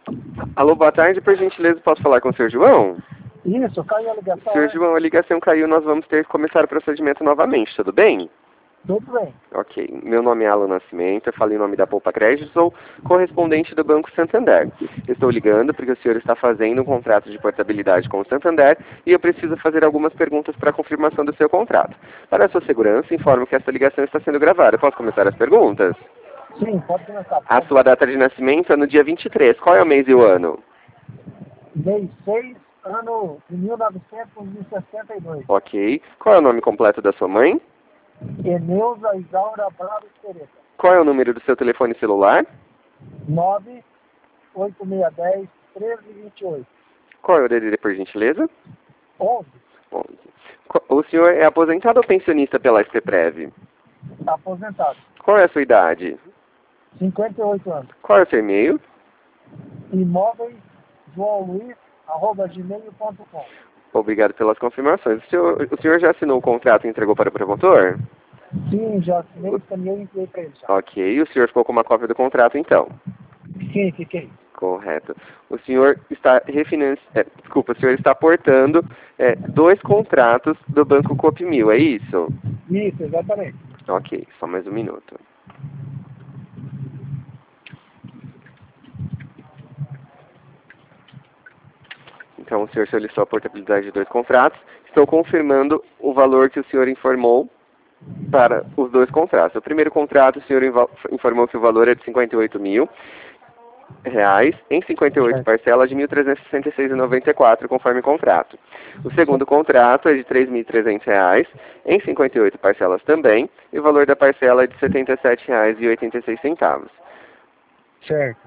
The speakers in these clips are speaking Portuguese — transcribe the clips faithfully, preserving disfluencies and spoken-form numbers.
Alô, boa tarde, por gentileza, posso falar com o senhor João? Isso, caiu a ligação, senhor né? João, a ligação caiu, nós vamos ter que começar o procedimento novamente, tudo bem? Tudo bem. Ok, meu nome é Alan Nascimento, eu falo em nome da Poupa Crédito, sou correspondente do Banco Santander. Estou ligando porque o senhor está fazendo um contrato de portabilidade com o Santander e eu preciso fazer algumas perguntas para a confirmação do seu contrato. Para a sua segurança, informo que essa ligação está sendo gravada. Posso começar as perguntas? Sim, pode começar, por A favor. sua data de nascimento é no dia vinte e três. Qual é o mês e o ano? Mês seis, ano de mil novecentos e sessenta e dois. Ok. Qual é o nome completo da sua mãe? Eneuza Isaura Bravo Pereira. Qual é o número do seu telefone celular? nove oito seis um zero, um três dois oito. Qual é o D D D, por gentileza? onze. onze. Qu- O senhor é aposentado ou pensionista pela S P Prev? Aposentado. Qual é a sua idade? cinquenta e oito anos. Qual é o seu e-mail? Imóveis João Luiz, arroba gmail ponto com. Obrigado pelas confirmações. O senhor, o senhor já assinou o contrato e entregou para o promotor? Sim, já assinei, escaneei e enviei para ele já. Ok. O senhor ficou com uma cópia do contrato, então? Sim, fiquei. Correto. O senhor está refinanciando, é, desculpa, o senhor está aportando é, dois contratos do Banco Copimil, é isso? Isso, exatamente. Ok, só mais um minuto. Então, o senhor solicitou a portabilidade de dois contratos. Estou confirmando o valor que o senhor informou para os dois contratos. O primeiro contrato, o senhor inva- informou que o valor é de cinquenta e oito mil reais em cinquenta e oito Certo. parcelas de mil trezentos e sessenta e seis reais e noventa e quatro, conforme o contrato. O segundo contrato é de três mil e trezentos reais em cinquenta e oito parcelas também, e o valor da parcela é de setenta e sete reais e oitenta e seis centavos. Certo.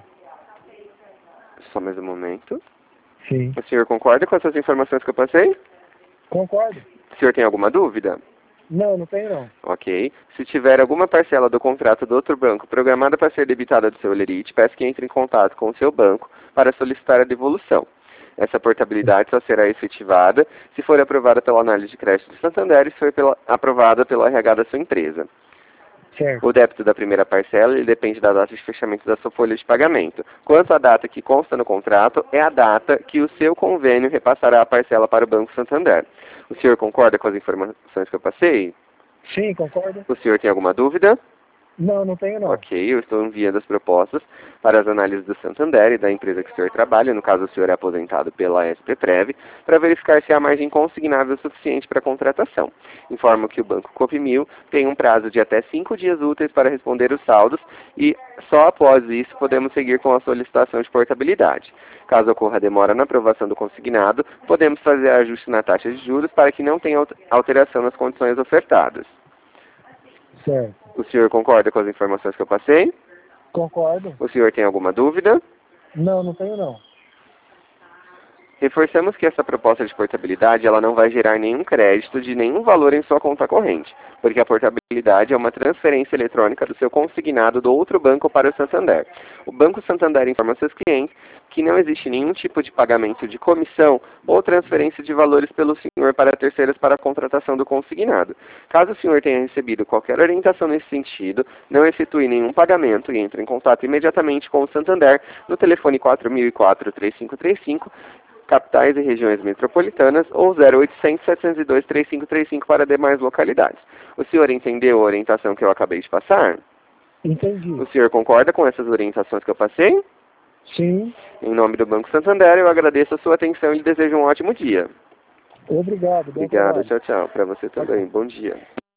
Só mais um momento. Sim. O senhor concorda com essas informações que eu passei? Concordo. O senhor tem alguma dúvida? Não, não tenho não. Ok. Se tiver alguma parcela do contrato do outro banco programada para ser debitada do seu Lerite, peço que entre em contato com o seu banco para solicitar a devolução. Essa portabilidade só será efetivada se for aprovada pela análise de crédito do Santander e se for pela, aprovada pelo R H da sua empresa. Certo. O débito da primeira parcela ele depende da data de fechamento da sua folha de pagamento. Quanto à data que consta no contrato, é a data que o seu convênio repassará a parcela para o Banco Santander. O senhor concorda com as informações que eu passei? Sim, concordo. O senhor tem alguma dúvida? Não, não tenho não. Ok, eu estou enviando as propostas para as análises do Santander e da empresa que o senhor trabalha, no caso o senhor é aposentado pela S P Prev, para verificar se há margem consignável suficiente para a contratação. Informo que o Banco Copimil tem um prazo de até cinco dias úteis para responder os saldos e só após isso podemos seguir com a solicitação de portabilidade. Caso ocorra demora na aprovação do consignado, podemos fazer ajuste na taxa de juros para que não tenha alteração nas condições ofertadas. Certo. O senhor concorda com as informações que eu passei? Concordo. O senhor tem alguma dúvida? Não, não tenho não. Reforçamos que essa proposta de portabilidade ela não vai gerar nenhum crédito de nenhum valor em sua conta corrente, porque a portabilidade é uma transferência eletrônica do seu consignado do outro banco para o Santander. O Banco Santander informa seus clientes que não existe nenhum tipo de pagamento de comissão ou transferência de valores pelo senhor para terceiros para a contratação do consignado. Caso o senhor tenha recebido qualquer orientação nesse sentido, não efetue nenhum pagamento e entre em contato imediatamente com o Santander no telefone quatro mil e quatro, três cinco três cinco, capitais e regiões metropolitanas, ou zero oitocentos, setecentos e dois, três cinco três cinco para demais localidades. O senhor entendeu a orientação que eu acabei de passar? Entendi. O senhor concorda com essas orientações que eu passei? Sim. Em nome do Banco Santander, eu agradeço a sua atenção e lhe desejo um ótimo dia. Obrigado. Bom Obrigado, trabalho. tchau, tchau. Para você Tchau, tchau. também. Bom dia.